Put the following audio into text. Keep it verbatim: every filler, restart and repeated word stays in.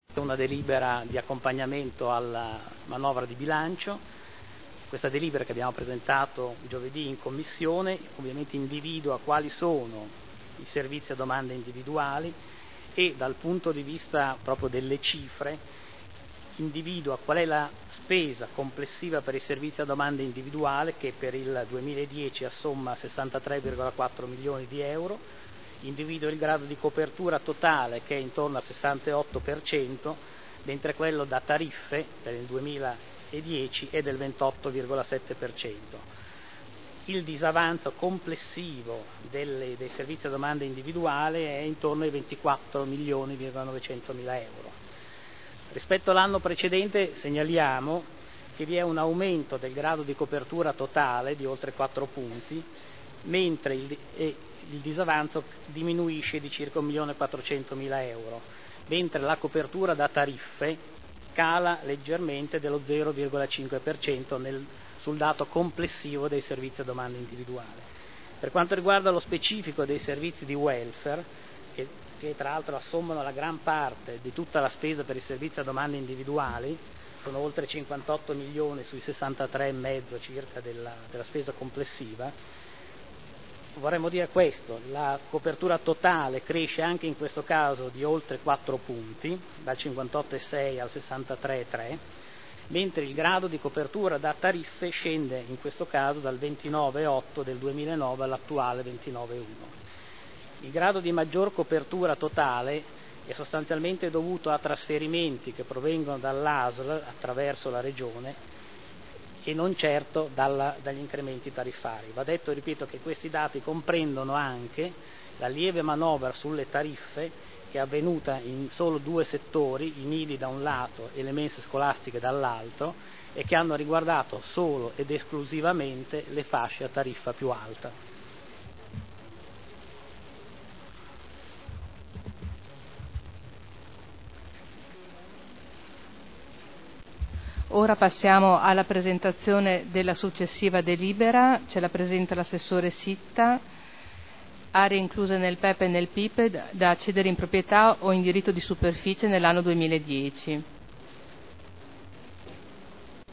Una delibera di accompagnamento alla manovra di bilancio. Questa delibera che abbiamo presentato giovedì in commissione ovviamente individua quali sono i servizi a domanda individuali e dal punto di vista proprio delle cifre individua qual è la spesa complessiva per i servizi a domanda individuale, che per il duemiladieci assomma sessantatré virgola quattro milioni di euro, individua il grado di copertura totale che è intorno al sessantotto per cento, mentre quello da tariffe per il duemiladieci è del ventotto virgola sette per cento. Il disavanzo complessivo delle, dei servizi a domanda individuale è intorno ai ventiquattro milioni novecentomila euro. Rispetto all'anno precedente segnaliamo che vi è un aumento del grado di copertura totale di oltre quattro punti, mentre il, eh, il disavanzo diminuisce di circa un milione quattrocentomila euro, mentre la copertura da tariffe cala leggermente dello zero virgola cinque per cento nel, sul dato complessivo dei servizi a domanda individuale. Per quanto riguarda lo specifico dei servizi di welfare, che, che tra l'altro assommano la gran parte di tutta la spesa per i servizi a domanda individuali, sono oltre cinquantotto milioni sui sessantatré e mezzo circa della, della spesa complessiva, vorremmo dire questo: la copertura totale cresce anche in questo caso di oltre quattro punti, dal cinquantotto virgola sei al sessantatré virgola tre, mentre il grado di copertura da tariffe scende in questo caso dal ventinove virgola otto del duemilanove all'attuale ventinove virgola uno. Il grado di maggior copertura totale è sostanzialmente dovuto a trasferimenti che provengono dall'A S L attraverso la Regione e non certo dalla, dagli incrementi tariffari. Va detto, ripeto, che questi dati comprendono anche la lieve manovra sulle tariffe che è avvenuta in solo due settori, i nidi da un lato e le mense scolastiche dall'altro, e che hanno riguardato solo ed esclusivamente le fasce a tariffa più alta. Ora passiamo alla presentazione della successiva delibera. Ce la presenta l'assessore Sitta. Aree incluse nel P E P e nel P I P E da cedere in proprietà o in diritto di superficie nell'anno duemiladieci.